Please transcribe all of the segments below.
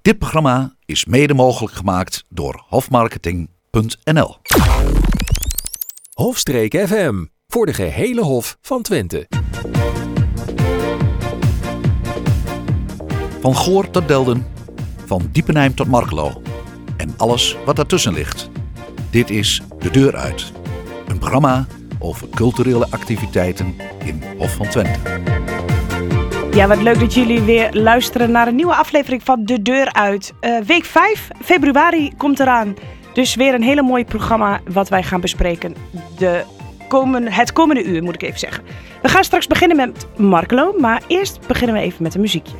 Dit programma is mede mogelijk gemaakt door hofmarketing.nl. Hofstreek FM, voor de gehele Hof van Twente. Van Goor tot Delden, van Diepenheim tot Markelo en alles wat daartussen ligt. Dit is De Deur Uit, een programma over culturele activiteiten in Hof van Twente. Ja, wat leuk dat jullie weer luisteren naar een nieuwe aflevering van De Deur Uit. Week 5, februari, komt eraan. Dus weer een hele mooi programma wat wij gaan bespreken. Het komende uur, moet ik even zeggen. We gaan straks beginnen met Markelo, maar eerst beginnen we even met een muziekje.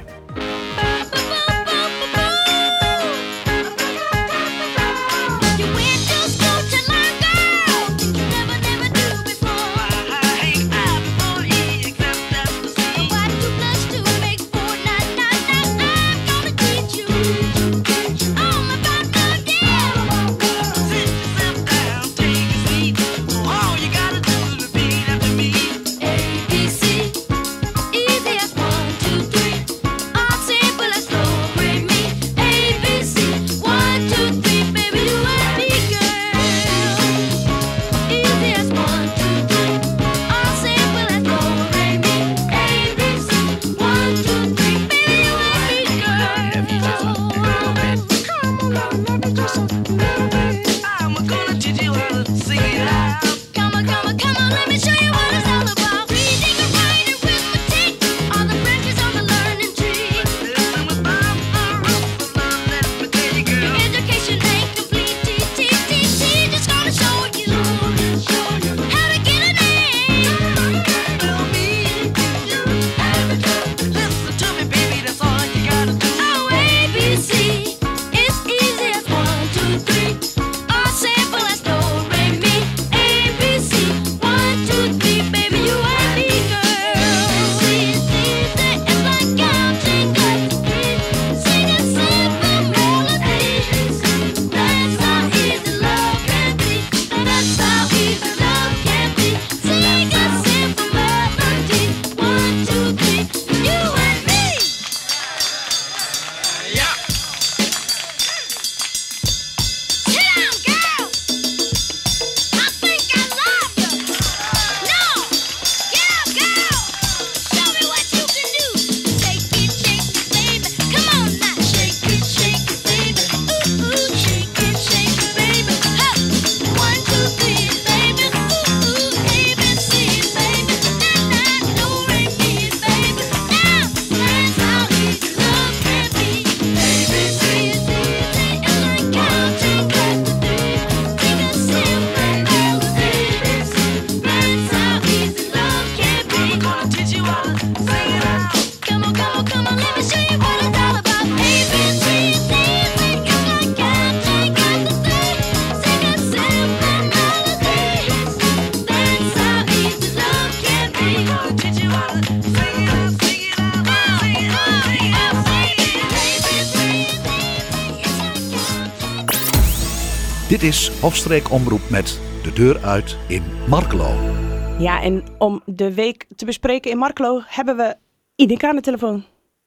Dit is Hofstreek Omroep met De Deur Uit in Markelo. Ja, en om de week te bespreken in Markelo hebben we Ineke aan de telefoon.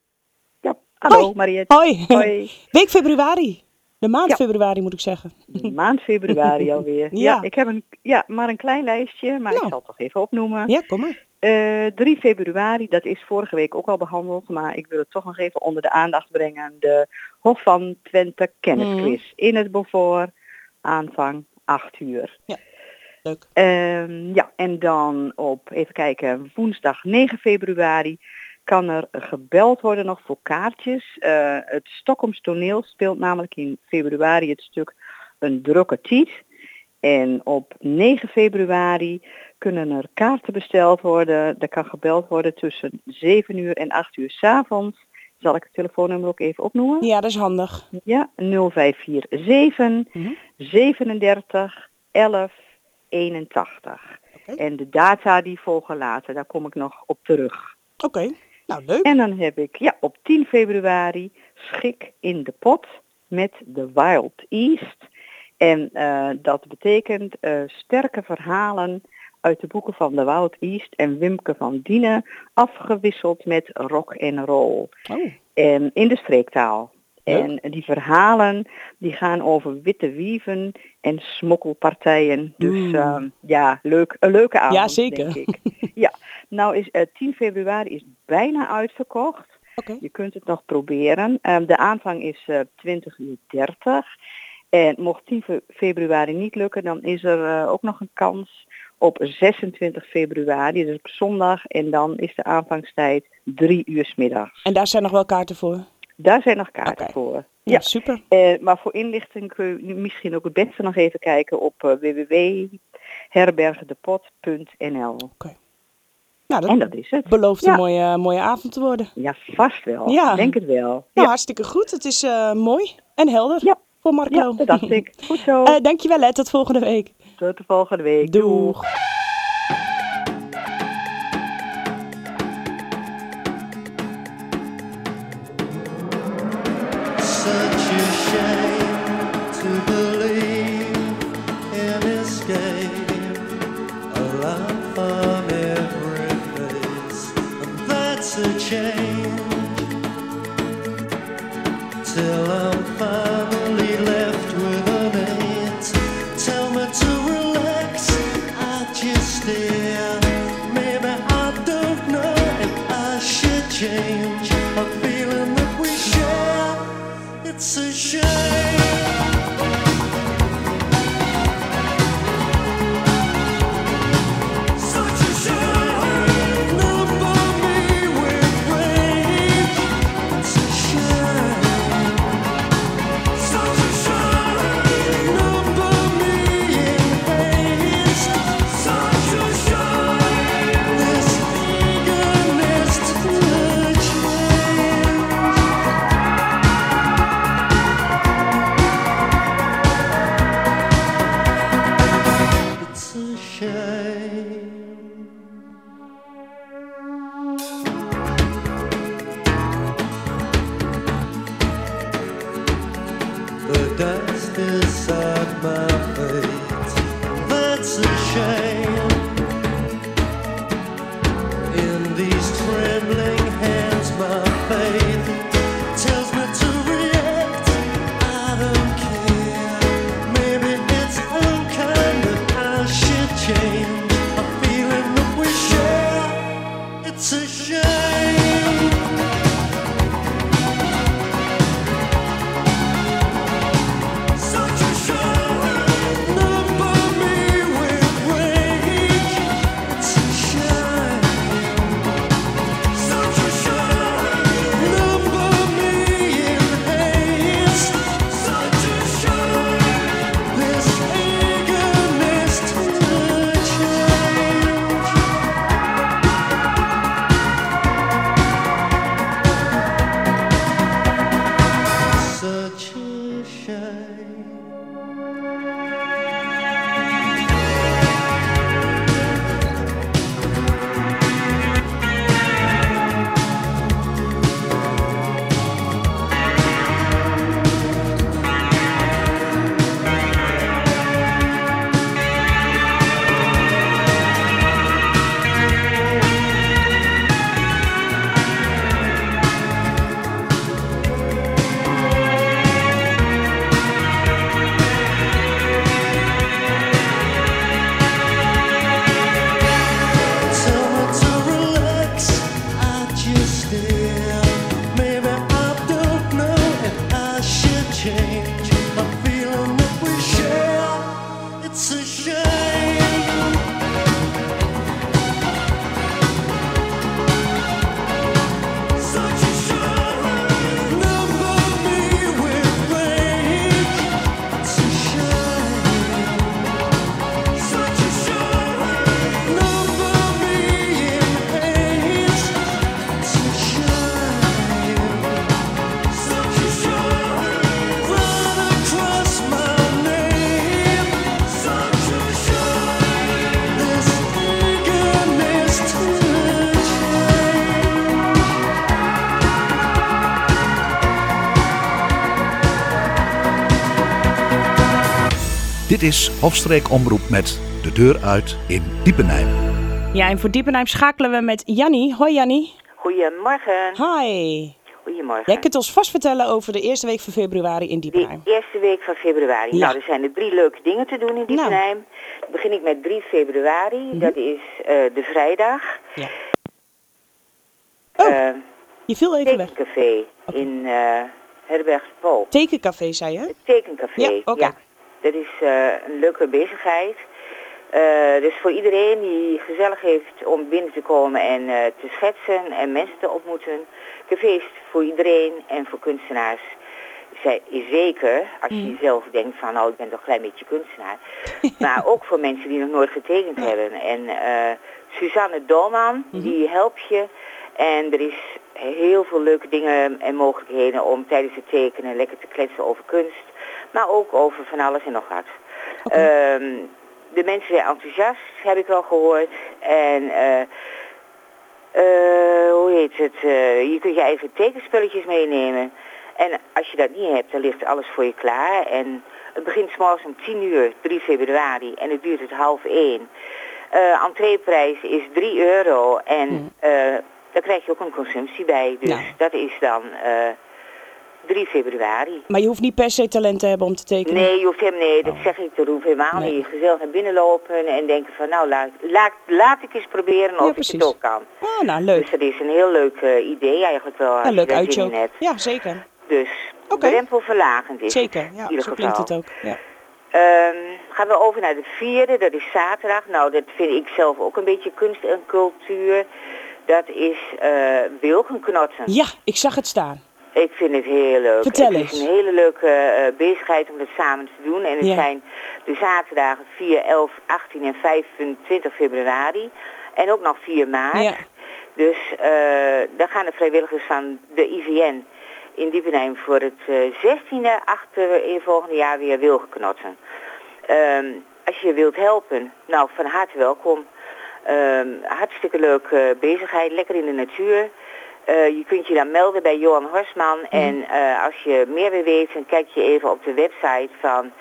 Ja, hallo Hoi. Mariette. Hoi. Hoi. Week februari. De maand februari moet ik zeggen. Maand februari alweer. Ja. Ik heb maar een klein lijstje, maar ik zal het toch even opnoemen. Ja, kom maar. 3 februari, dat is vorige week ook al behandeld, maar ik wil het toch nog even onder de aandacht brengen. De Hof van Twente kennisquiz in het Beaufort, aanvang 8 uur. Ja, leuk. En dan op, even kijken, woensdag 9 februari kan er gebeld worden nog voor kaartjes. Het Stockholms Toneel speelt namelijk in februari het stuk Een Drukke Tiet. En op 9 februari kunnen er kaarten besteld worden. Er kan gebeld worden tussen 7 uur en 8 uur 's avonds. Zal ik het telefoonnummer ook even opnoemen? Ja, dat is handig. Ja, 0547 37 11 81. Okay. En de data die volgen later, daar kom ik nog op terug. Oké, nou leuk. En dan heb ik op 10 februari Schik in de Pot met The Wild East. En dat betekent sterke verhalen uit de boeken van The Wild East en Wimke van Dienen, afgewisseld met rock en roll. Oh. En in de streektaal. En die verhalen die gaan over witte wieven en smokkelpartijen. Dus een leuke avond, Ja, zeker. denk ik. Ja, nou is 10 februari is bijna uitverkocht. Okay. Je kunt het nog proberen. De aanvang is 20:30. En mocht 10 februari niet lukken, dan is er ook nog een kans op 26 februari, dus op zondag. En dan is de aanvangstijd 3:00 's middags. En daar zijn nog wel kaarten voor? Daar zijn nog kaarten voor. Ja, super. Maar voor inlichting kun je misschien ook het beste nog even kijken op www.herbergedepot.nl. Okay. Nou, en dat is het. Belooft een mooie avond te worden. Ja, vast wel. Ja. Denk het wel. Nou, hartstikke goed. Het is mooi en helder voor Marklo. Ja, dat dacht ik. Goed zo. Dankjewel, hè. Tot volgende week. Tot de volgende week. Doeg. Such a shame to believe in escape, a laugh on every face, and that's a change, till I'm finally left with an eight. Tell me to relax, I just stare. Maybe I don't know if I should change a feeling that we share. It's a shame. Such a shame. Number me with rage. It's a shame. Such a shame. Number me in haste. Such a shame. This eagerness to change. It's a shame. The dust inside my face, that's a shame. In these trembling hands, my faith tells me to react. I don't care. Maybe it's unkind, but I should change a feeling that we share. It's a shame. Such a shame. Number me with rage. It's a shame. Such a shame. Number me in haste. Such a shame. This eagerness to change. Such a shame. Tell me to relax, I just stare. Maybe I don't know if I should change a feeling that we share. It's a shame. Such a shame. Number me with rage. It's a shame. Such a shame. Number me in haste. It's a shame. Such a shame. Run across my name. Such a shame. This eagerness to change. Dit is Hofstreek Omroep met De Deur Uit in Diepenheim. Ja, en voor Diepenheim schakelen we met Jannie. Hoi Jannie. Goedemorgen. Hi. Goedemorgen. Jij kunt ons vast vertellen over de eerste week van februari in Diepenheim. De eerste week van februari. Ja. Nou, er zijn er 3 leuke dingen te doen in Diepenheim. Dan begin ik met 3 februari. Dat is de vrijdag. Ja. Oh, je viel even weg. Tekencafé in Herberg de Pol. Tekencafé, zei je? Het tekencafé, Ja, oké. ja. Dat is een leuke bezigheid. Dus voor iedereen die gezellig heeft om binnen te komen en te schetsen en mensen te ontmoeten. Café is voor iedereen en voor kunstenaars. Zeker als je zelf denkt van nou ik ben toch een klein beetje kunstenaar. Maar ook voor mensen die nog nooit getekend hebben. En Suzanne Dolman, die helpt je. En er is heel veel leuke dingen en mogelijkheden om tijdens het tekenen lekker te kletsen over kunst. Maar ook over van alles en nog wat. De mensen zijn enthousiast, heb ik wel gehoord. En hoe heet het? Je kunt je eigen tekenspulletjes meenemen. En als je dat niet hebt, dan ligt alles voor je klaar. En het begint 's morgens om 10 uur, 3 februari. En het duurt tot 12:30. Entreeprijs is €3. En daar krijg je ook een consumptie bij. Dus dat is dan 3 februari. Maar je hoeft niet per se talent te hebben om te tekenen? Nee, je hoeft dat zeg ik, dat hoeft helemaal niet. Je gezellig naar binnen lopen en denken van nou, laat ik eens proberen of ik het ook kan. Ah, nou, leuk. Dus dat is een heel leuk idee eigenlijk wel. Als leuk je daar uitje zin in ook. hebt. Ja, zeker. Dus drempelverlagend is zeker, het, ja, in ieder zo geval. klinkt het ook. Ja. Gaan we over naar de 4e, dat is zaterdag. Nou, dat vind ik zelf ook een beetje kunst en cultuur. Dat is wilgenknotsen. Ja, ik zag het staan. Ik vind het heel leuk. Vertel het eens. is een hele leuke bezigheid om dat samen te doen. En het zijn de zaterdagen 4, 11, 18 en 25 februari. En ook nog 4 maart. Ja. Dus daar gaan de vrijwilligers van de IVN in Diepenheim voor het 16e achter in het volgende jaar weer wilgenknotsen. Als je wilt helpen, nou van harte welkom. Hartstikke leuke bezigheid, lekker in de natuur. Je kunt je dan melden bij Johan Horsman. En als je meer wil weten, kijk je even op de website van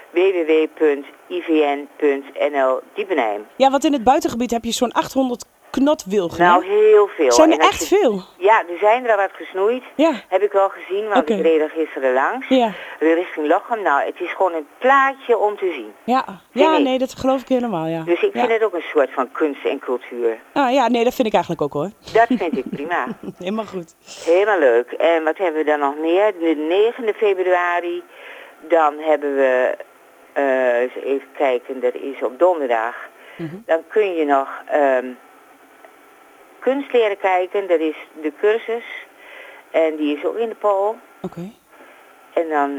www.ivn.nl Diepenheim. Ja, want in het buitengebied heb je zo'n 800 knotwilgen. Nou, heel veel. Zijn er En als echt veel? Ja, er zijn er al wat gesnoeid. Ja. Heb ik wel gezien, want ik reed er gisteren langs. Ja. Richting Lochem. Nou, het is gewoon een plaatje om te zien. Ja, nee, dat geloof ik helemaal, ja. Dus ik vind het ook een soort van kunst en cultuur. Ah, ja, nee, dat vind ik eigenlijk ook hoor. Dat vind ik prima. Helemaal goed. Helemaal leuk. En wat hebben we dan nog meer? De 9e februari, dan hebben we, eens even kijken, dat is op donderdag. Dan kun je nog kunst leren kijken, dat is de cursus. En die is ook in de Pol. Oké. En dan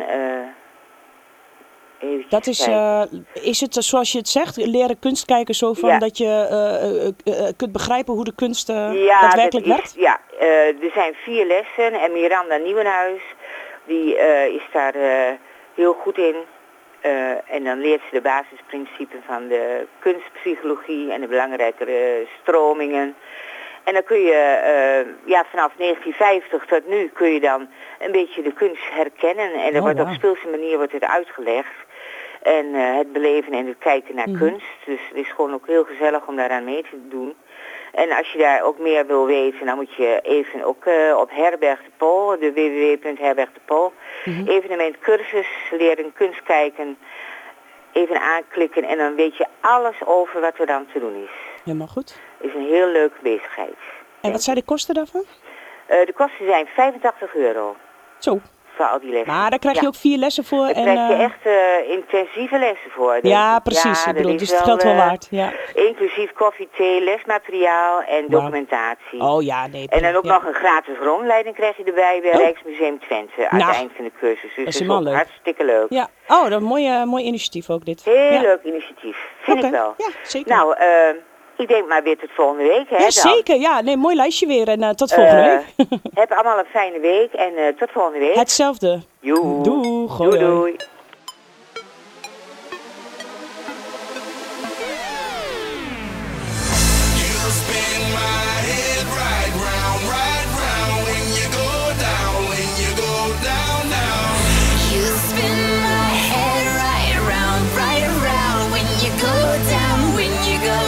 eventjes dat is het zoals je het zegt, leren kunst kijken zo van dat je kunt begrijpen hoe de kunst daadwerkelijk werkt? Ja, er zijn 4 lessen en Miranda Nieuwenhuis, die is daar heel goed in. En dan leert ze de basisprincipes van de kunstpsychologie en de belangrijkere stromingen. En dan kun je, vanaf 1950 tot nu kun je dan een beetje de kunst herkennen. En er wordt op speelse manier wordt het uitgelegd. En het beleven en het kijken naar kunst. Dus het is gewoon ook heel gezellig om daaraan mee te doen. En als je daar ook meer wil weten, dan moet je even ook op Herberg de Pol, de www.herbergdepol, evenement cursus, leren kunst kijken, even aanklikken en dan weet je alles over wat er dan te doen is. Helemaal goed. Het is een heel leuke bezigheid. En wat zijn de kosten daarvan? De kosten zijn €85. Zo. Voor al die lessen. Maar daar krijg je ook 4 lessen voor. Daar krijg je echt intensieve lessen voor. Denk ja, ik. precies. Ja, ik bedoel, is dus het geldt wel waard. Ja. Inclusief koffie, thee, lesmateriaal en documentatie. Oh ja, nee. En dan ook nog een gratis rondleiding krijg je erbij bij Rijksmuseum Twente aan het eind van de cursus. Dus dat is ook helemaal leuk. Hartstikke leuk. Ja. Oh, dat is een mooi initiatief ook dit. Heel leuk initiatief. Vind ik wel. Ja, zeker. Nou, ik denk maar weer tot volgende week. Hè, ja, zeker. Ja, nee, mooi lijstje weer. En tot volgende week. Heb allemaal een fijne week en tot volgende week. Hetzelfde. Joe. Doeg. Doei, doei.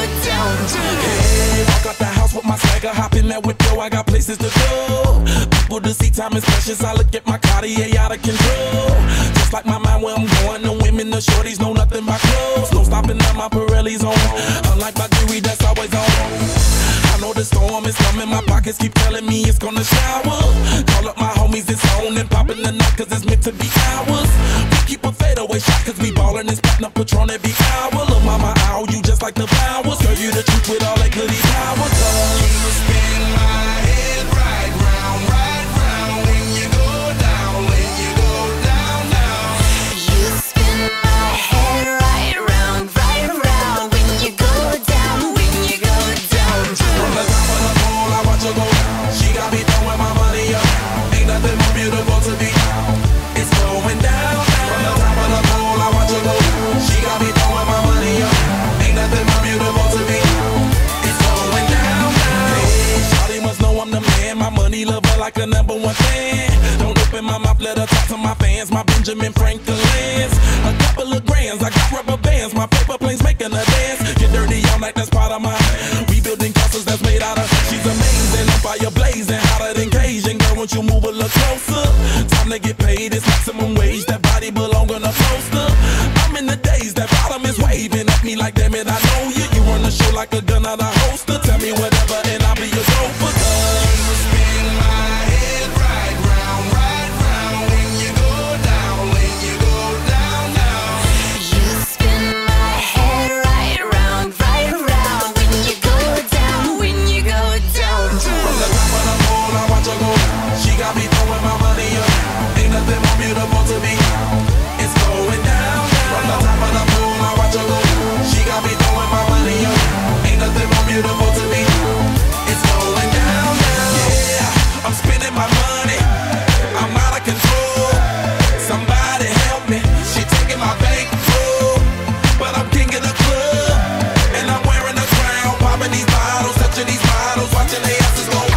With my swagger, hop in that window, I got places to go. People able to see time is precious. I look at my Cartier out of control. Just like my mind where I'm going. The women, the shorties know nothing but clothes. No stopping at my Pirelli's on. Unlike my jewelry that's always on. I know the storm is coming. My pockets keep telling me it's gonna shower. Call up my homies, it's on and popping the night cause it's meant to be ours. We keep a fadeaway shot cause we ballin' and spittin' up Patron every hour. Look mama, ow, you just like the flowers. Girl, you the truth with all that goody power. You spin my head right round when you go down, when you go down, down. You spin my head right round when you go down, when you go down. From the top of the pole, I watch her go. She got me throwing my money up. Ain't nothing more beautiful to be. It's going down, down. From the top of the pole, I watch her go. She got me throwing my money up. Ain't nothing more beautiful to be. It's going down, down. Hey, shawty must know I'm the man. My money lover like a #1 fan. Don't open my mouth, let her talk to my fans. My Benjamin Franklin's. A couple of grands, I got rubber bands. My paper planes making a dance. Get dirty, I'm like that's part of my. We building castles that's made out of. She's amazing, I'm fire blazing, hotter than Cajun. Girl, won't you move a little closer? Time to get paid, it's maximum wage. That body belong on a poster. I'm in the days, that bottom is waving at me like damn it, I know you. You run the show like a gun out of holster. Tell me whatever and I'll be your gopher. You spin my head right round when you go down, when you go down, down. You spin my head right round when you go down, when you go down. From the top of the pole, I watch her go. She got me throwing my money up. Ain't nothing more beautiful to me. It's going down, down. From the top of the pole, I watch her go. She got me throwing my money up. Ain't nothing more beautiful to me. It's going down, down. Yeah, I'm spending my money. I'm out of control. Somebody help me. She taking my bankroll, but I'm king of the club, and I'm wearing a crown, popping these bottles, touching these models, watching their asses go.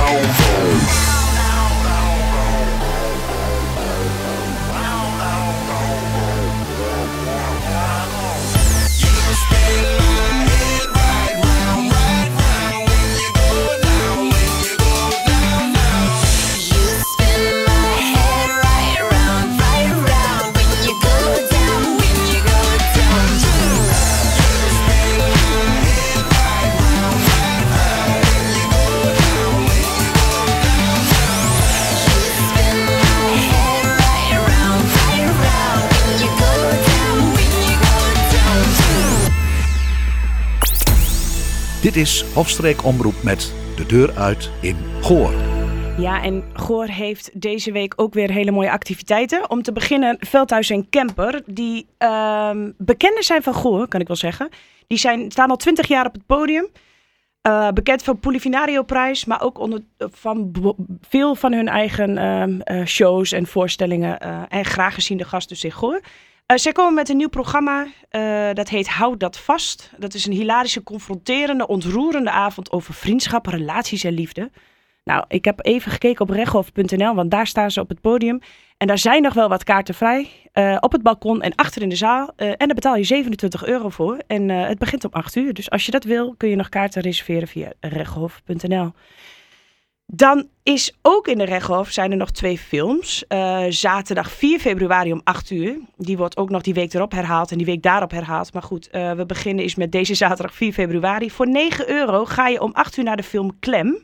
Dit is Hofstreek Omroep met De Deur Uit in Goor. Ja, en Goor heeft deze week ook weer hele mooie activiteiten. Om te beginnen Veldhuis en Camper, die bekenden zijn van Goor, kan ik wel zeggen. Die staan al 20 jaar op het podium. Bekend van Polifinario Prijs, maar ook van veel van hun eigen shows en voorstellingen. En graag gezien de gast dus in Goor. Zij komen met een nieuw programma, dat heet Houd dat vast. Dat is een hilarische, confronterende, ontroerende avond over vriendschap, relaties en liefde. Nou, ik heb even gekeken op reghof.nl, want daar staan ze op het podium. En daar zijn nog wel wat kaarten vrij, op het balkon en achter in de zaal. En daar betaal je €27 voor. En het begint om 8:00. Dus als je dat wil, kun je nog kaarten reserveren via reghof.nl. Dan is ook in de Reghof zijn er nog 2 films. Zaterdag 4 februari om 8:00. Die wordt ook nog die week erop herhaald en die week daarop herhaald. Maar goed, we beginnen eens met deze zaterdag 4 februari. Voor €9 ga je om 8:00 naar de film Klem.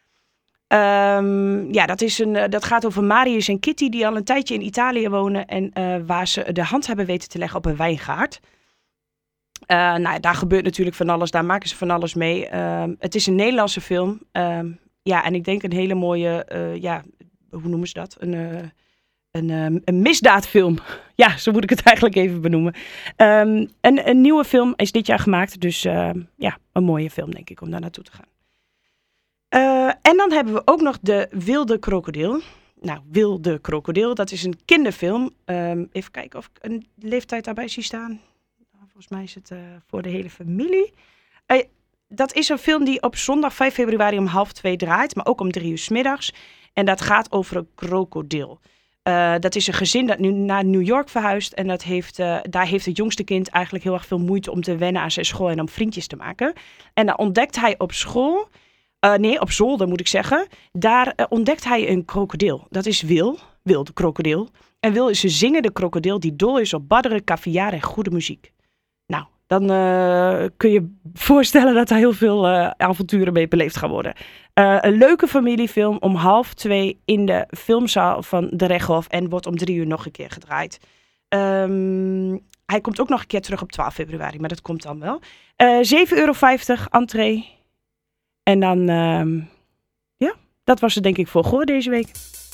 Dat gaat over Marius en Kitty die al een tijdje in Italië wonen. En waar ze de hand hebben weten te leggen op een wijngaard. Daar gebeurt natuurlijk van alles. Daar maken ze van alles mee. Het is een Nederlandse film. En ik denk een hele mooie, hoe noemen ze dat? Een misdaadfilm. Ja, zo moet ik het eigenlijk even benoemen. Een nieuwe film is dit jaar gemaakt. Dus een mooie film denk ik om daar naartoe te gaan. En dan hebben we ook nog De Wilde Krokodil. Nou, Wilde Krokodil, dat is een kinderfilm. Even kijken of ik een leeftijd daarbij zie staan. Volgens mij is het voor de hele familie. Dat is een film die op zondag 5 februari om 1:30 draait, maar ook om 3:00 's middags. En dat gaat over een krokodil. Dat is een gezin dat nu naar New York verhuist. En daar heeft het jongste kind eigenlijk heel erg veel moeite om te wennen aan zijn school en om vriendjes te maken. En dan ontdekt hij op school op zolder moet ik zeggen. Daar ontdekt hij een krokodil. Dat is Wil de krokodil. En Wil is een zingende krokodil die dol is op badderen, caviar en goede muziek. Nou, dan kun je voorstellen dat er heel veel avonturen mee beleefd gaan worden. Een leuke familiefilm om 1:30 in de filmzaal van de Rechthof en wordt om 3 uur nog een keer gedraaid. Hij komt ook nog een keer terug op 12 februari, maar dat komt dan wel. €7,50 entree. En dan, dat was het denk ik voor Goor deze week.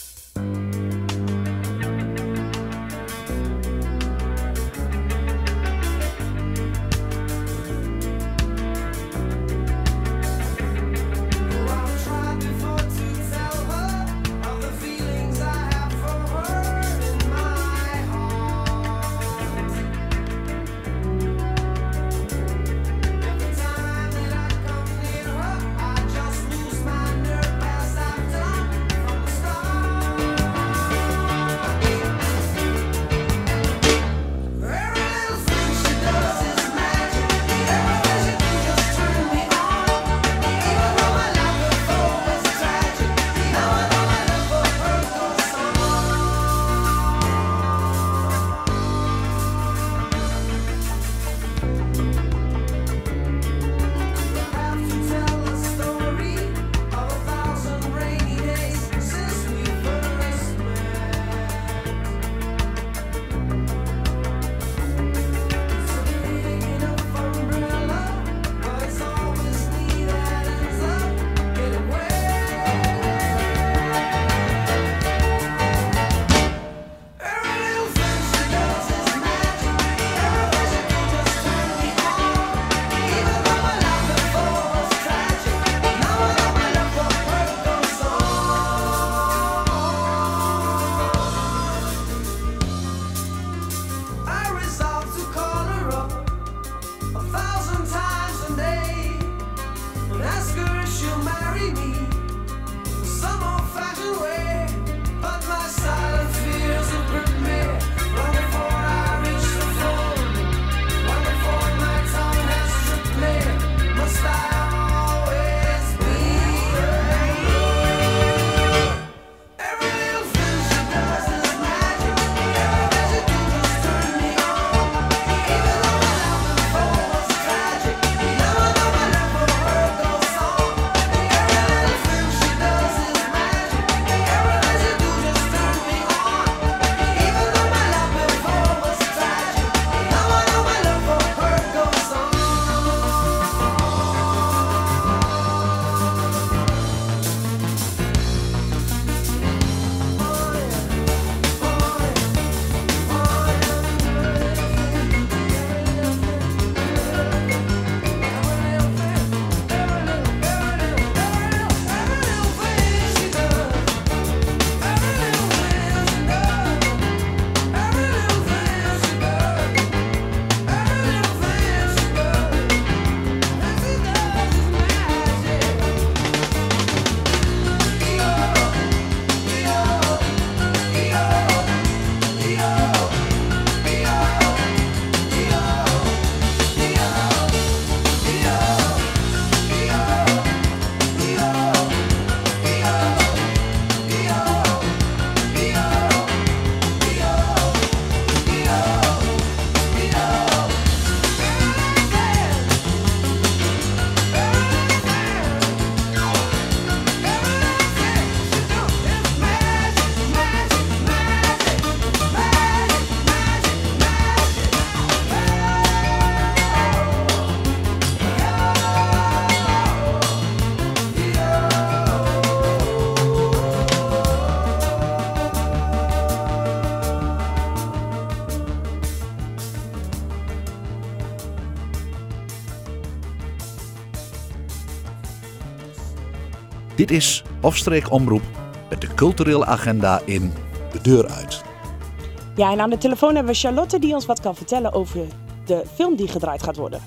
Dit is Afstreek Omroep met de culturele agenda in De Deur Uit. Ja, en aan de telefoon hebben we Charlotte die ons wat kan vertellen over de film die gedraaid gaat worden.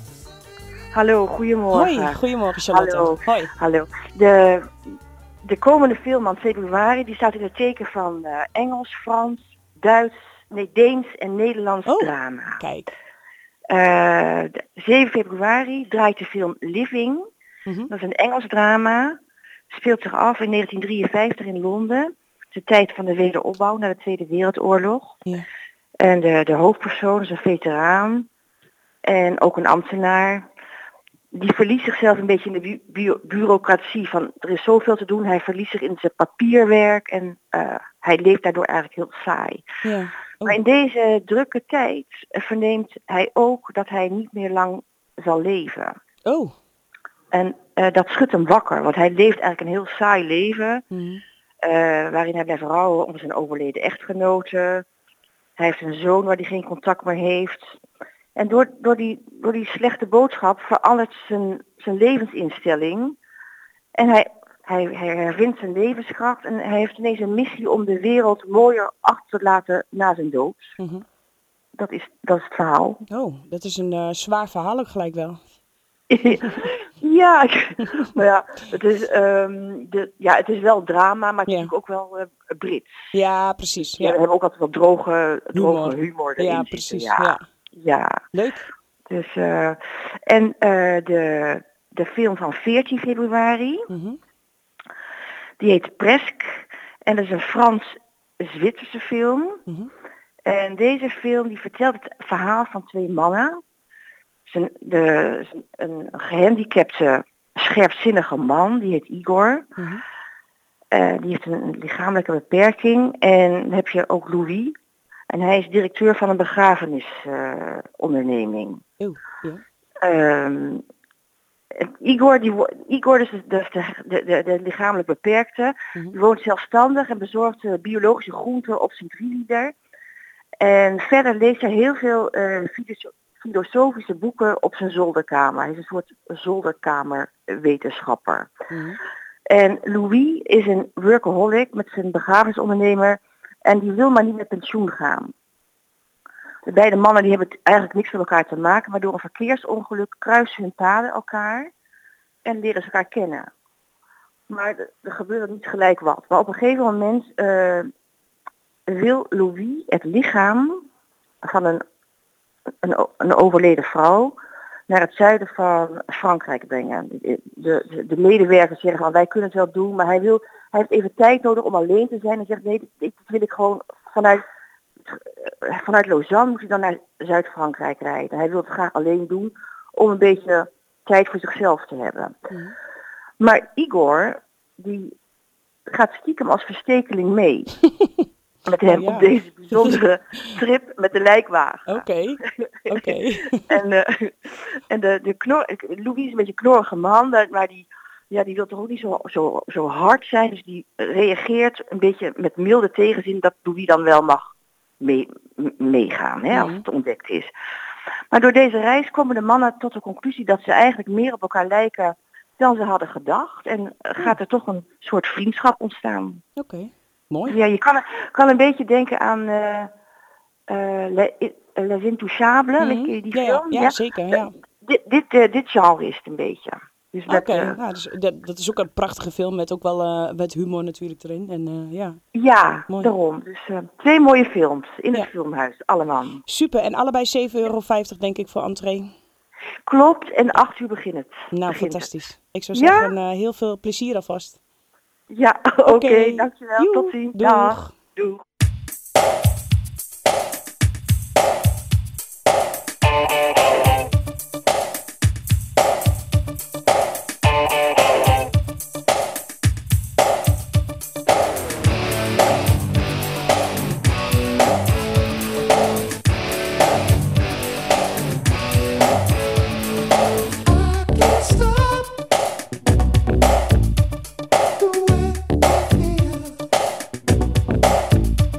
Hallo, goedemorgen. Hoi, goedemorgen Charlotte. Hallo. Hoi. Hallo. De komende film aan februari die staat in het teken van Engels, Frans, Deens en Nederlands drama. Kijk. 7 februari draait de film Living. Mhm. Dat is een Engels drama speelt zich af in 1953 in Londen. De tijd van de wederopbouw na de Tweede Wereldoorlog. Ja. En de hoofdpersoon is een veteraan en ook een ambtenaar. Die verliest zichzelf een beetje in de bureaucratie van er is zoveel te doen. Hij verliest zich in zijn papierwerk en hij leeft daardoor eigenlijk heel saai. Ja. Oh. Maar in deze drukke tijd verneemt hij ook dat hij niet meer lang zal leven. Oh. En dat schudt hem wakker, want hij leeft eigenlijk een heel saai leven. Mhm. Waarin hij blijft rouwen om zijn overleden echtgenote. Hij heeft een zoon waar hij geen contact meer heeft. En door die slechte boodschap verandert zijn levensinstelling. En hij hervindt zijn levenskracht. En hij heeft ineens een missie om de wereld mooier achter te laten na zijn dood. Mhm. Dat is het verhaal. Oh, dat is een zwaar verhaal ook gelijk wel. Ja, maar ja, het is wel drama, maar het is Ja. natuurlijk ook wel Brits. Ja, precies. Ja. We Ja, hebben ook altijd wel droge humor erin ja zitten. precies. Ja. Ja. Ja. Leuk. Dus, de film van 14 februari, Mhm. die heet Presque. En dat is een Frans-Zwitserse film. Mhm. En deze film die vertelt het verhaal van twee mannen. Een gehandicapte, scherpzinnige man, die heet Igor. Mhm. Die heeft een lichamelijke beperking. En dan heb je ook Louis. En hij is directeur van een begrafenisonderneming. Oeh, ja. Igor is de lichamelijk beperkte. Mhm. Die woont zelfstandig en bezorgt biologische groenten op zijn drielieter. En verder leest hij heel veel filosofische boeken op zijn zolderkamer. Hij is een soort zolderkamerwetenschapper. Mhm. En Louis is een workaholic met zijn begrafenisondernemer en die wil maar niet met pensioen gaan. De beide mannen die hebben eigenlijk niks met elkaar te maken, maar door een verkeersongeluk kruisen hun paden elkaar en leren ze elkaar kennen. Maar er gebeurt niet gelijk wat. Maar op een gegeven moment wil Louis het lichaam van een overleden vrouw naar het zuiden van Frankrijk brengen. De medewerkers zeggen van wij kunnen het wel doen, maar hij heeft even tijd nodig om alleen te zijn en zegt nee, dat wil ik gewoon vanuit Lausanne moet hij dan naar Zuid-Frankrijk rijden. Hij wil het graag alleen doen om een beetje tijd voor zichzelf te hebben. Mhm. Maar Igor die gaat stiekem als verstekeling mee. Met hem Ja. op deze bijzondere trip met de lijkwagen. Oké. En Louis is een beetje een knorrige man, maar die wil toch ook niet zo hard zijn. Dus die reageert een beetje met milde tegenzin dat Louis dan wel mag meegaan, als het ontdekt is. Maar door deze reis komen de mannen tot de conclusie dat ze eigenlijk meer op elkaar lijken dan ze hadden gedacht. En gaat er toch een soort vriendschap ontstaan. Oké. Mooi. Ja, je kan een beetje denken aan Les Intouchables, Mhm. weet je die Ja, film? ja, zeker. Ja. Dit genre is het een beetje. Dus Oké, dus dat is ook een prachtige film met ook wel met humor natuurlijk erin. En, ja. Ja, Mooi. daarom. Dus 2 mooie films in Ja. het filmhuis, allemaal. Super, en allebei €7,50 denk ik voor entree. Klopt, en 8 uur begint het. Fantastisch. Ik zou Ja? zeggen, heel veel plezier alvast. Ja, oké, dankjewel. Joe, Tot ziens. doeg. Dag. Doeg. Stop the way I feel.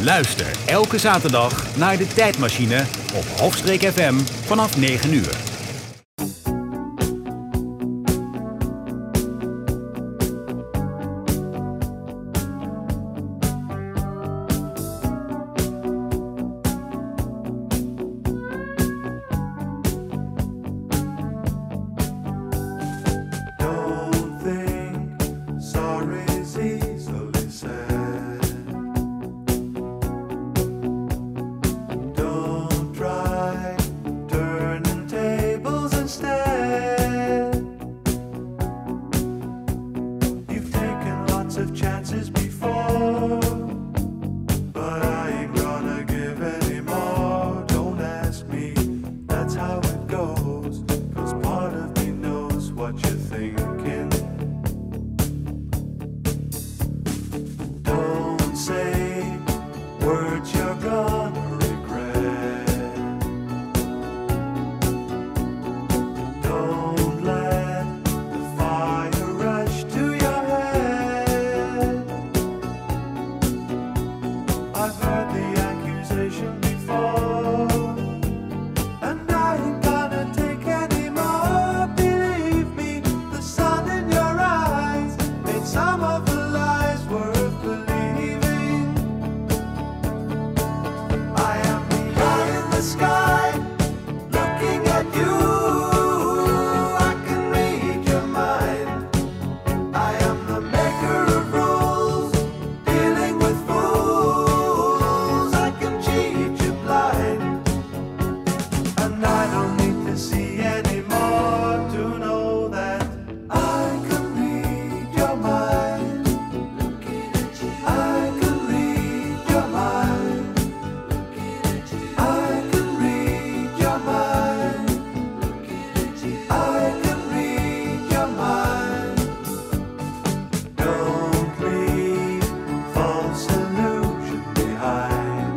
Luister elke zaterdag naar de Tijdmachine op Hofstreek FM vanaf 9 uur. Don't think sorry's easily said. Don't try turning tables instead. You've taken lots of chances before, but I ain't gonna give any more. Don't ask me, that's how it goes. 'Cause part of me knows what you're thinking. Don't say words you're gonna regret. Don't let the fire rush to your head. I've heard the accusation before, and I ain't gonna take any more. Believe me, the sun in your eyes made some of the lies worth believing. I am the eye in the sky, looking at you. I can read your mind. I am the maker of rules, dealing with fools. I can cheat you blind, and I don't need to see anymore to know that I can read your mind. I can read your mind. I can read your mind. I can read your mind. Don't leave false illusion behind.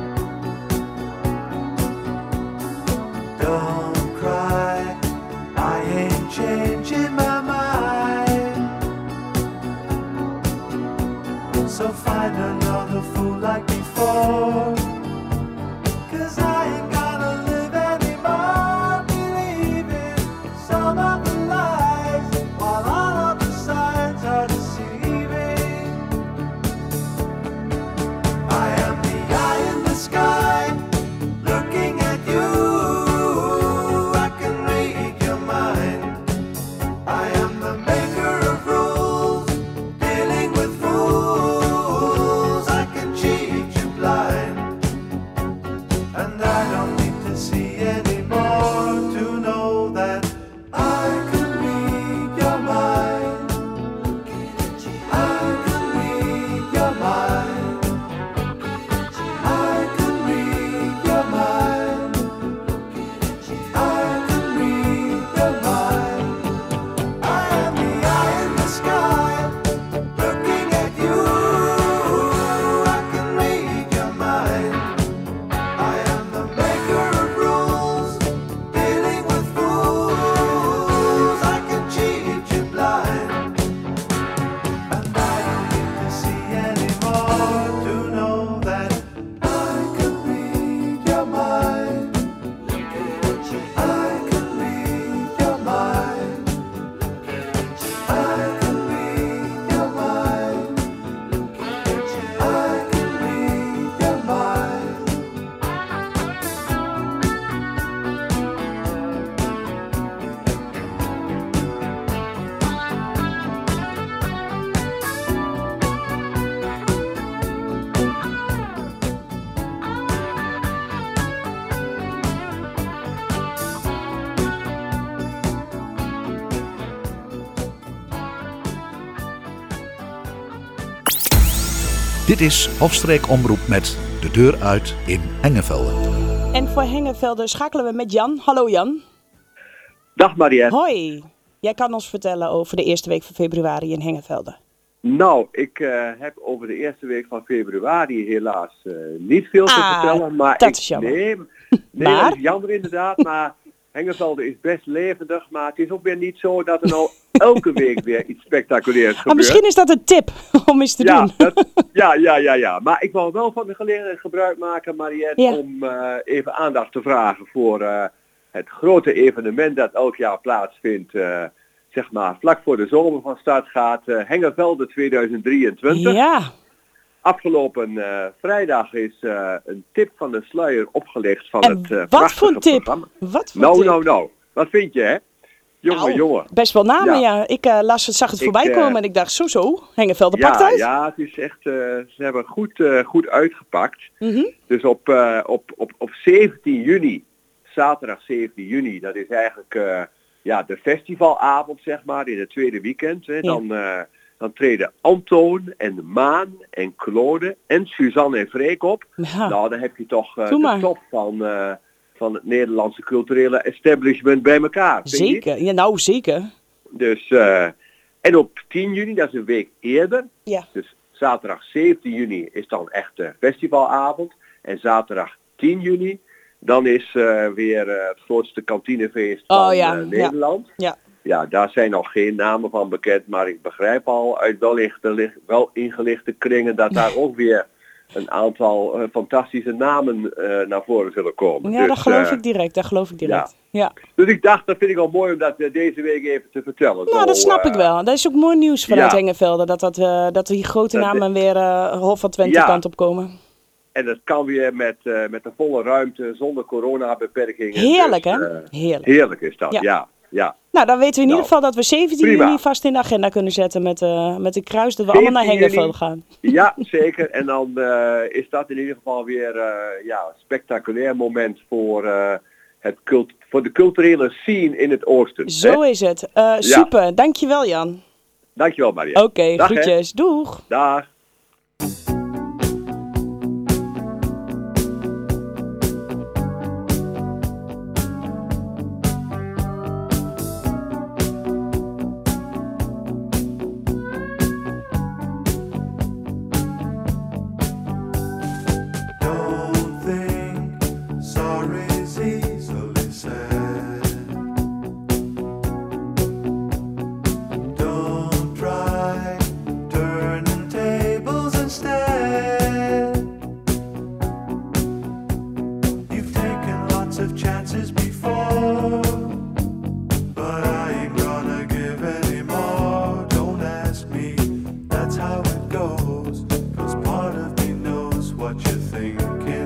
Don't cry, I ain't changing my mind. So find another fool like before, 'cause I ain't gonna live anymore believing some of the lies, while all of the signs are deceiving. I am the eye in the sky, looking at you. I can read your mind. I am the maker of rules, dealing with fools. I can cheat you blind, and I don't need to see anymore to know that I can read your mind. I can read your mind. I can read your mind. I can read your mind. I am the eye in the sky, looking at you. I can read your mind. I am the maker of rules, dealing with fools. I can cheat you blind, and I don't need to see anymore to know that I can read your mind. I can read your mind. I can read your mind. I can read your mind. Dit is Hofstreek Omroep met De Deur Uit in Hengevelde. En voor Hengevelde schakelen we met Jan. Hallo Jan. Dag Mariette. Hoi. Jij kan ons vertellen over de eerste week van februari in Hengevelde. Nou, ik heb over de eerste week van februari helaas niet veel te vertellen. Maar dat is jammer. Nee, Maar? dat is jammer inderdaad. Maar Hengevelde is best levendig. Maar het is ook weer niet zo dat er nou elke week weer iets spectaculairs gebeurt. Maar misschien is dat een tip om eens te doen. Ja. Maar ik wil wel van de gelegenheid gebruik maken, Mariette, Ja. om even aandacht te vragen voor het grote evenement dat elk jaar plaatsvindt, zeg maar vlak voor de zomer van start gaat, Hengevelde 2023. Ja. Afgelopen vrijdag is een tip van de sluier opgelegd van En het wat prachtige voor tip? programma. Wat voor tip? Nou. Wat vind je, hè? Jongen. Best wel namen, Ja. ja. Ik zag het voorbij komen en ik dacht, zo, Hengevelde pakt Ja, uit. ja, het is echt, ze hebben goed uitgepakt. Mhm. Dus op 17 juni, zaterdag 17 juni, dat is eigenlijk de festivalavond, zeg maar, in het tweede weekend. Hè. Ja. Dan treden Antoon en Maan en Claude en Suzanne en Freek op. Ja. Nou, dan heb je toch Doe de maar. top van het Nederlandse culturele establishment bij elkaar. vind je niet? Zeker, ja, nou zeker. Dus, en op 10 juni, dat is een week eerder, Ja. dus zaterdag 17 juni is dan echt de festivalavond. En zaterdag 10 juni, dan is weer het grootste kantinefeest van Nederland. Ja. Ja, daar zijn nog geen namen van bekend, maar ik begrijp al uit wel ingelichte kringen dat daar ook weer een aantal fantastische namen naar voren zullen komen. Ja, Dus, dat geloof ik direct. Ja. Dus ik dacht, dat vind ik wel mooi om dat deze week even te vertellen. Nou, dat snap ik wel. Dat is ook mooi nieuws vanuit ja. Hengevelde, dat die grote Dat- namen weer Hof van Twente Ja. kant op komen. En dat kan weer met de volle ruimte, zonder coronabeperkingen. Heerlijk, Dus, hè? Heerlijk. Heerlijk is dat, Ja. ja. Nou, dan weten we in ieder Nou, geval dat we 17 prima. juni vast in de agenda kunnen zetten met een kruis dat we allemaal naar 17 Hengevelde juni. gaan. Ja, zeker. En dan is dat in ieder geval weer een spectaculair moment voor, voor de culturele scene in het oosten. Zo hè? is het. Super, dankjewel Jan. Dankjewel, Maria. Oké, Dag, hè. groetjes. Doeg. Dag. Don't think sorry's easily said. Don't try turning tables instead. You've taken lots of chances before, but I ain't gonna give any more. Don't ask me, that's how it goes. 'Cause part of me knows what you're thinking.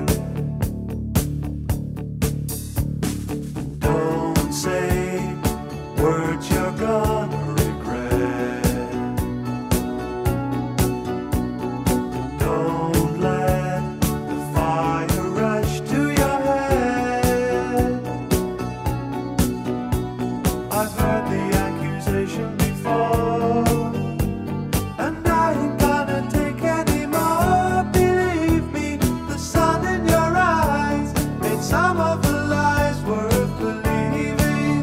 Don't say words you're gonna regret. Don't let the fire rush to your head. I've heard the accusation before, and I ain't gonna take any more. Believe me, the sun in your eyes made some of the lies worth believing.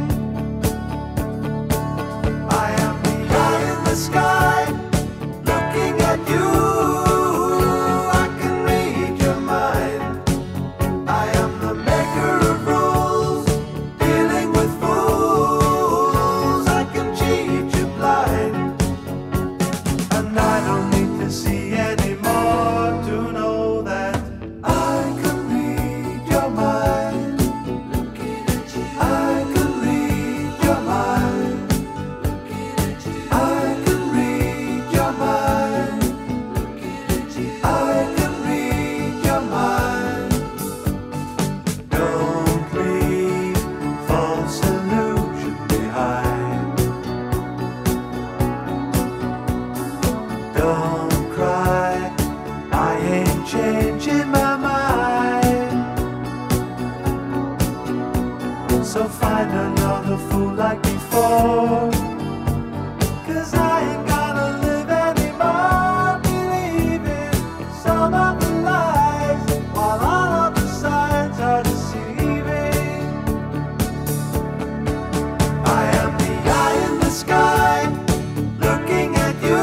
I am the eye in the sky, looking at you. I can read your mind. I am the maker of rules, dealing with fools. I can cheat you blind, and I don't need to see anymore to know that I can read your mind. I can read your mind. I can read your mind. I can read your mind. Don't leave false illusion behind. Don't cry, I ain't changing my mind. So find another fool like before. 'Cause I ain't gonna live anymore believing some of the lies, while all of the signs are deceiving. I am the eye in the sky, looking at you.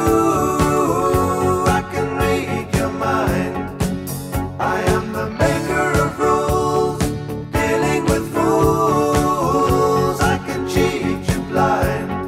I can read your mind. I am the maker of rules, dealing with fools. I can cheat you blind.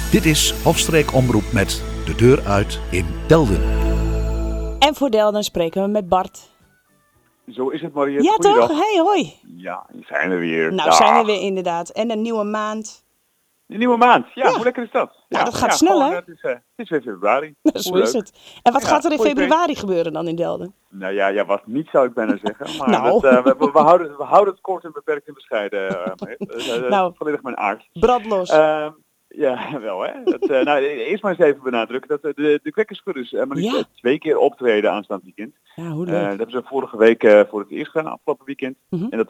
Dit is Hofstreek Omroep met De Deur Uit in Delden. En voor Delden spreken we met Bart. Zo is het, Mariette. Ja Goeiedag. toch? Hey, hoi. Ja, hier zijn we weer. Nou, Dag. zijn we weer inderdaad. En een nieuwe maand. Een nieuwe maand. Ja, hoe lekker is dat? Nou, dat gaat snel, gewoon, hè? Het is weer februari. Zo Hoe is leuk. het. En wat Ja, gaat er in goeie februari gebeuren dan in Delden? Nou ja, wat niet zou ik bijna zeggen. Maar Nou. we houden het kort en beperkt en bescheiden. Nou. Volledig mijn aard. Brand los. Ja, wel hè. Nou, eerst maar eens even benadrukken dat de kwekkerschudders maar liefst 2 keer optreden aanstaand weekend. Ja, hoe Dat leuk. hebben ze vorige week voor het eerst gedaan, afgelopen weekend. Mhm. En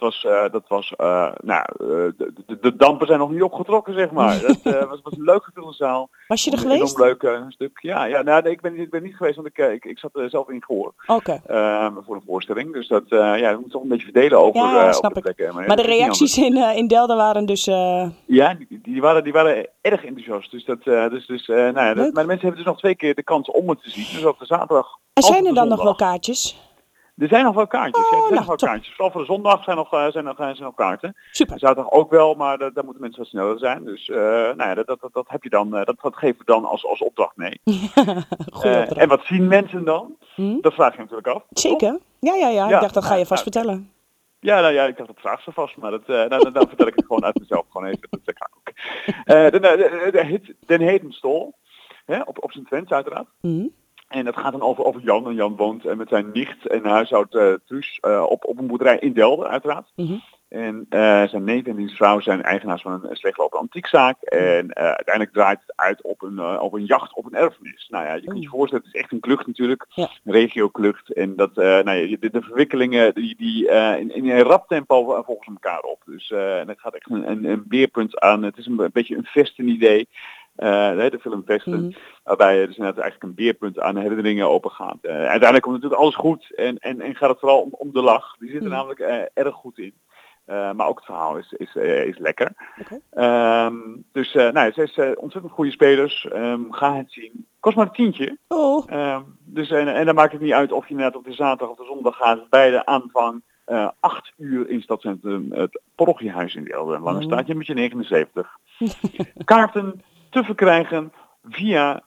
de dampen zijn nog niet opgetrokken, zeg maar. Dat was een leuk gevulde zaal. Was je er Een geweest? enorm leuk stuk. Ja, nou, nee, ik ben niet geweest, want ik zat er zelf in Goor. Oké. Voor een voorstelling. Dus dat we moeten toch een beetje verdelen over, Ja, snap over de ik. plekken. Maar ja, de dat is niet reacties in Delden waren dus... ja, die waren erg enthousiast. Dus maar de mensen hebben dus nog 2 keer de kans om het te zien. Dus op de zaterdag. En of zijn op er de dan nog zondag. wel kaartjes? Er zijn nog wel kaartjes. Ja, er zijn nog wel top. kaartjes. Vooral voor de zondag zijn nog kaarten. Super. De zaterdag ook wel, maar daar moeten mensen wat sneller zijn. Dus dat heb je dan, dat geven we dan als opdracht mee. Goeie opdracht. En wat zien mensen dan? Dat vraag je natuurlijk af. Zeker. Ja. Ik dacht, dat ga je vast vertellen. Ja, nou ja, ik dacht dat vraag ze vast, maar dan vertel ik het gewoon uit mezelf gewoon even. Dat ga ik ook. De hit Den Heten Stol, op zijn Twents uiteraard. Mhm. En dat gaat dan over Jan. En Jan woont met zijn nicht en huishoud Truus op een boerderij in Delden uiteraard. Mhm. En zijn neef en diens vrouw zijn eigenaars van een slechtlopen antiekzaak. En uiteindelijk draait het uit op een jacht op een erfenis. Nou ja, je kunt je voorstellen, het is echt een klucht natuurlijk. Ja. Een regioklucht. En dat, de verwikkelingen die in een rap tempo volgen elkaar op. Dus het gaat echt een beerpunt aan. Het is een beetje een vestenidee. De film Vesten, waarbij dus inderdaad eigenlijk een beerpunt aan herinneringen open gaat. Uiteindelijk komt natuurlijk alles goed en gaat het vooral om de lach. Die zit er namelijk erg goed in. Maar ook het verhaal is lekker. Okay. Ze is ontzettend goede spelers. Ga het zien. Kost maar een tientje. Oh. En dan maakt het niet uit of je net op de zaterdag of de zondag gaat. Bij de aanvang 8 uur in Stadcentrum het Parochiehuis in Delden. Lange staatje met je 79. Kaarten te verkrijgen via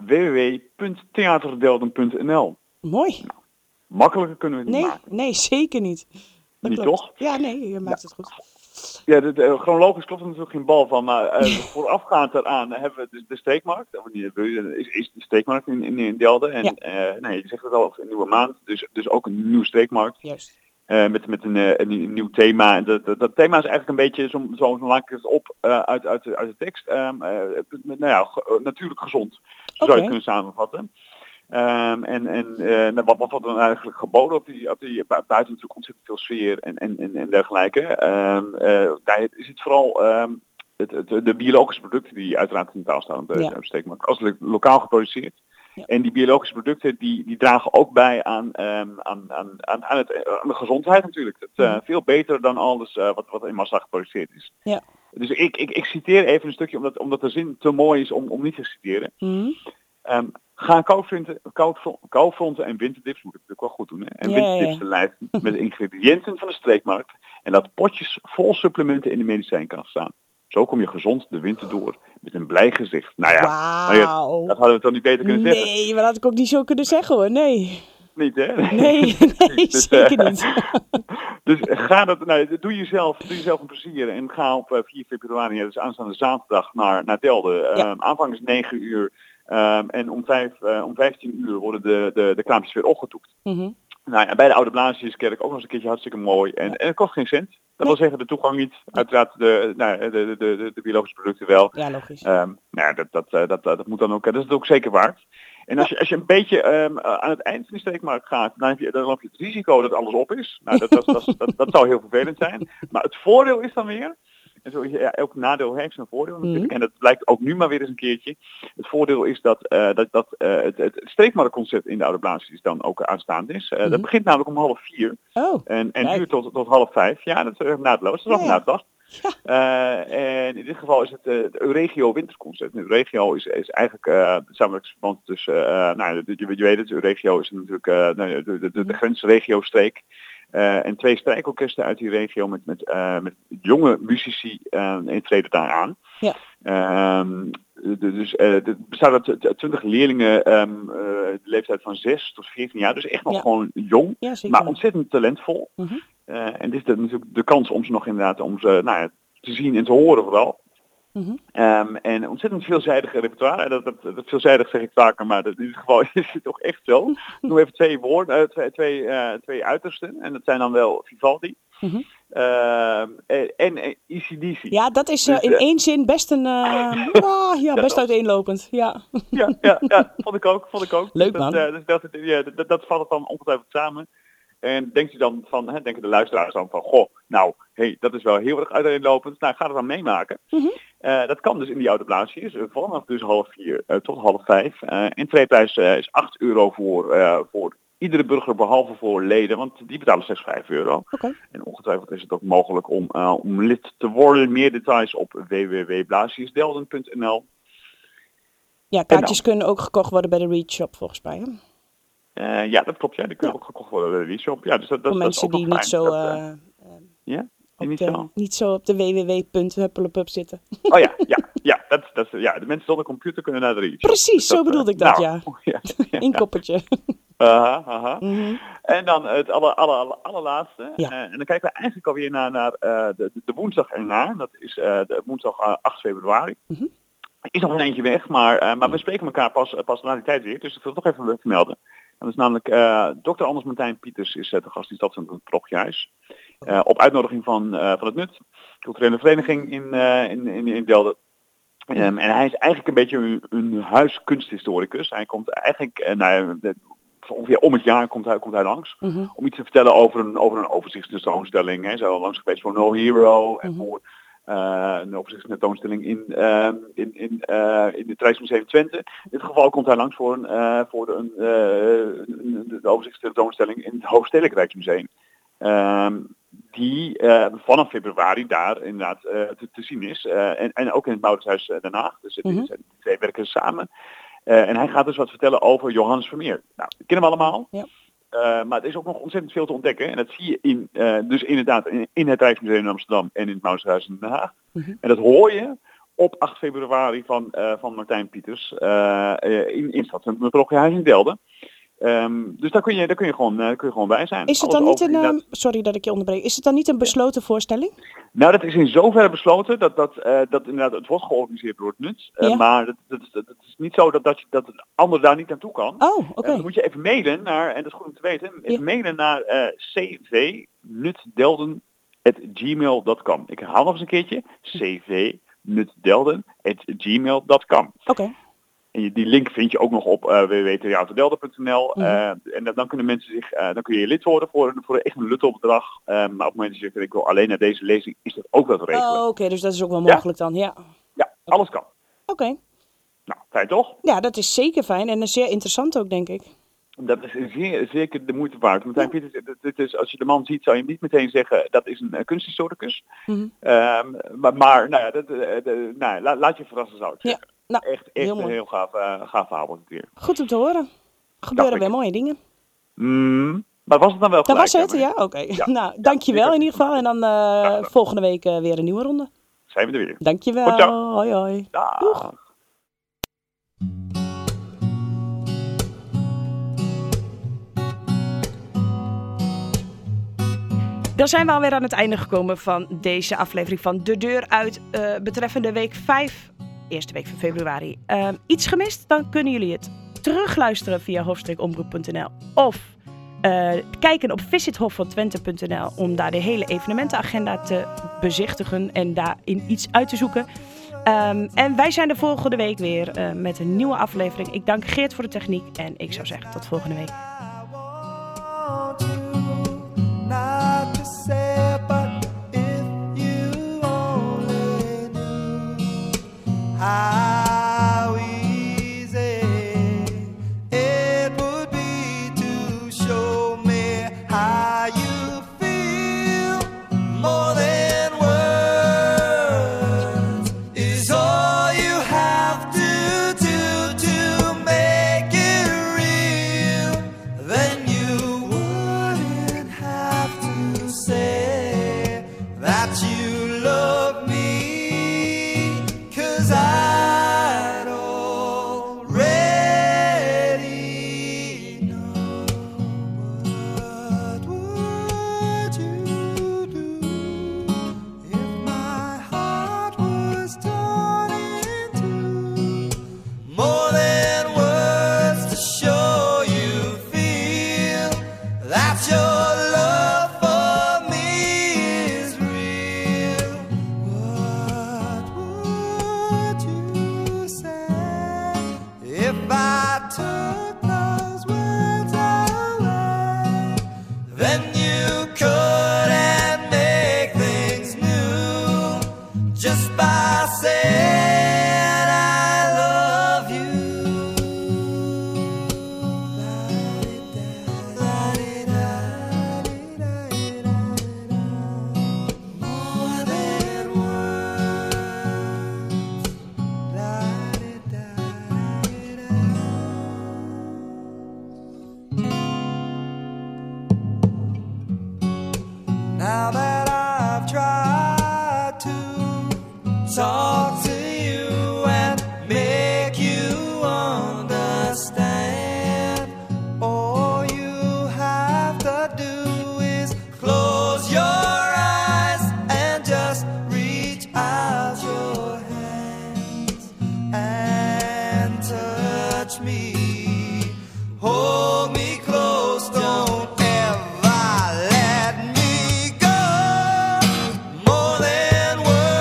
www.theaterdelden.nl. Mooi. Nou, makkelijker kunnen we het niet maken. Nee, zeker niet. Dat Niet klopt. toch? Ja, nee, je maakt het goed. Ja, chronologisch klopt er natuurlijk geen bal van, maar voorafgaand daaraan hebben we de steekmarkt. Is de steekmarkt in Delden. En je zegt het al, een nieuwe maand, dus ook een nieuwe steekmarkt. Juist. Met een nieuw thema. En dat thema is eigenlijk een beetje, zo maak ik het op uit de tekst. Natuurlijk gezond. Zo zou je het kunnen samenvatten. Wat wordt er dan eigenlijk geboden op die buiten natuurlijk ontzettend veel sfeer en dergelijke. Daar is het vooral de biologische producten die uiteraard centraal staan op de steekmarkt. Als lokaal geproduceerd. Ja. En die biologische producten die dragen ook bij aan de gezondheid natuurlijk. Veel beter dan alles wat in massa geproduceerd is. Ja. Dus ik citeer even een stukje omdat de zin te mooi is om niet te citeren. Ga koufronten en winterdips, moet ik natuurlijk wel goed doen. Hè? En winterdips te lijsten met de ingrediënten van de streekmarkt. En laat potjes vol supplementen in de medicijnkast staan. Zo kom je gezond de winter door met een blij gezicht. Nou ja, dat hadden we toch niet beter kunnen zeggen. Nee, maar dat had ik ook niet zo kunnen zeggen hoor, nee. Niet hè? Nee, dus, zeker niet. Dus doe jezelf een plezier en ga op 4 februari, dus aanstaande zaterdag, naar Delden. Aanvang is 9 uur en om 15 uur worden de kraampjes weer opgetoekt. Bij de Oude Blaasjeskerk ook nog eens een keertje hartstikke mooi. En het kost geen cent. Dat wil zeggen de toegang niet. Uiteraard de biologische producten wel. Ja, logisch. Dat moet dan ook. Dat is het ook zeker waard. En als je een beetje aan het eind van de streekmarkt gaat, dan loop je het risico dat alles op is. Nou, dat zou heel vervelend zijn. Maar het voordeel is dan weer. En zo, elk nadeel heeft zijn voordeel natuurlijk. En dat blijkt ook nu maar weer eens een keertje. Het voordeel is dat het streekmarktconcept in de Oude Blaasjes dan ook aanstaand is. Dat begint namelijk om 3:30. Oh, en duurt tot 4:30. Ja, dat is naadloos. Dat is ook naadloos. En in dit geval is het de Euregio winterconcept. Euregio is eigenlijk het samenwerkingsverband tussen, je weet het, Euregio is natuurlijk de grensregio-streek. En 2 strijkorkesten uit die regio met jonge muzici in het verleden daar aan. Ja. Dus het bestaat uit 20 leerlingen, de leeftijd van 6 tot 14 jaar. Dus echt nog gewoon jong, Ja, zeker. maar ontzettend talentvol. Mhm. En dit is natuurlijk de kans om ze nog inderdaad te zien en te horen vooral. Mhm. En ontzettend veelzijdige repertoire. En dat veelzijdig zeg ik vaker, maar in ieder geval is het toch echt zo. Ik noem even 2 woorden, twee uitersten. En dat zijn dan wel Vivaldi en AC/DC. Ja, dat is Dus, in één zin best een best uiteenlopend. Ja. Ja, vond ik ook. Leuk, Dus man. dat valt het dan ongetwijfeld samen. En denkt u dan van, denken de luisteraars dan van, goh, nou, dat is wel heel erg uiteenlopend. Nou, ga het dan meemaken. Dat kan dus in die oude plaatsjes, vanaf dus 3:30 tot 4:30. En treedprijs is €8 voor iedere burger behalve voor leden, want die betalen slechts €5. Okay. En ongetwijfeld is het ook mogelijk om lid te worden. Meer details op www.blaasjesdelden.nl. Ja, kaartjes kunnen ook gekocht worden bij de Reach Shop volgens mij. Hè? Ja, dat klopt. Ja, die kunnen ook gekocht worden bij de Reach Shop. Ja, dus dat Voor is mensen ook nog die niet fijn. zo... niet zo op de www.huppelepup zitten. Oh ja. De mensen zonder computer kunnen naar de Reach. Precies, zo bedoelde ik dat, ja. Inkoppertje. En dan het allerlaatste. En dan kijken we eigenlijk alweer naar de woensdag erna. Dat is de woensdag 8 februari. Is nog een eentje weg, maar we spreken elkaar pas na die tijd weer. Dus ik wil het toch even vermelden. Dat is namelijk Dr. Anders Martijn Pieters is de gast in Stadscentrum Parochiehuis. Op uitnodiging van het NUT, culturele vereniging in Delden. En hij is eigenlijk een beetje een huiskunsthistoricus. Hij komt eigenlijk ongeveer om het jaar komt hij langs om iets te vertellen over een overzichtstentoonstelling. Hij is al langs geweest voor No Hero en voor een overzichtstentoonstelling in het Rijksmuseum Twente. In dit geval komt hij langs voor de overzichtstentoonstelling in het Hoofdstedelijk Rijksmuseum. Die vanaf februari daar inderdaad te zien is. En ook in het Mauritshuis Den Haag. Dus die 2 werken samen. En hij gaat dus wat vertellen over Johannes Vermeer. Nou, dat kennen we allemaal. Ja. Maar er is ook nog ontzettend veel te ontdekken. En dat zie je dus inderdaad in het Rijksmuseum in Amsterdam en in het Mauritshuis in Den Haag. En dat hoor je op 8 februari van Martijn Pieters in Stadscentrum Parochiehuis in Delden. Dus daar kun je gewoon bij zijn. Is het dan niet sorry dat ik je onderbreek. Is het dan niet een besloten voorstelling? Nou, dat is in zoverre besloten dat inderdaad het wordt georganiseerd door het NUT. Maar dat is niet zo dat het ander daar niet naartoe kan. Oh, oké. Dan moet je even mailen naar, en dat is goed om te weten, even mailen naar cvnutdelden@gmail.com. Ik herhaal nog eens een keertje. cvnutdelden@gmail.com. Oké. En die link vind je ook nog op www.theaterdelden.nl. En dan kunnen mensen dan kun je lid worden voor echt een luttelbedrag. Maar op het moment dat je zegt, ik wil alleen naar deze lezing, is dat ook wel te regelen. Oh, oké, dus dat is ook wel mogelijk dan, ja. Ja, alles kan. Oké. Nou, fijn toch? Ja, dat is zeker fijn en zeer interessant ook, denk ik. Dat is zeker de moeite waard. Martijn Pieters, als je de man ziet, zou je niet meteen zeggen, dat is een kunsthistoricus. Maar laat je verrassen, zou ik zeggen. Nou, echt heel mooi. Een heel gaaf verhaal weer. Goed om te horen. Gebeuren weer mooie dingen. Maar was het dan wel gelijk? Dat was het, ja? Oké. Ja. Nou, dankjewel in ieder geval. En dan volgende week weer een nieuwe ronde. Zijn we er weer. Dankjewel. Hoi hoi. Dag. Doeg. Dan zijn we alweer aan het einde gekomen van deze aflevering van De Deur Uit betreffende week 5. Eerste week van februari. Iets gemist? Dan kunnen jullie het terugluisteren via hoofdstreekomroep.nl of kijken op visithofvantwente.nl om daar de hele evenementenagenda te bezichtigen en daarin iets uit te zoeken. En wij zijn de volgende week weer met een nieuwe aflevering. Ik dank Geert voor de techniek en ik zou zeggen tot volgende week. How easy it would be to show me how you feel. More than words is all you have to do to make it real. then you couldn't make things new just by saying I love you. More than now that I've tried to talk to you and make you understand, all you have to do is close your eyes and just reach out your hands and touch me. Hold me close, don't ever let me go. More than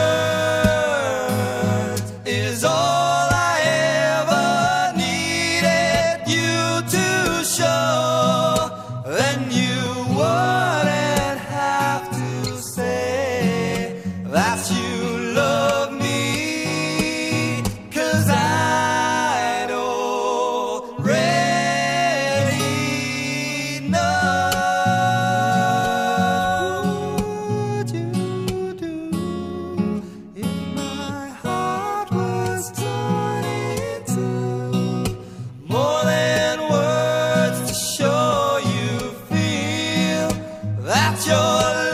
words is all I ever needed you to show. Then you wouldn't have to say that you love me, 'cause I'd already know. What would you do if my heart was torn in two? More than words to show you feel that you're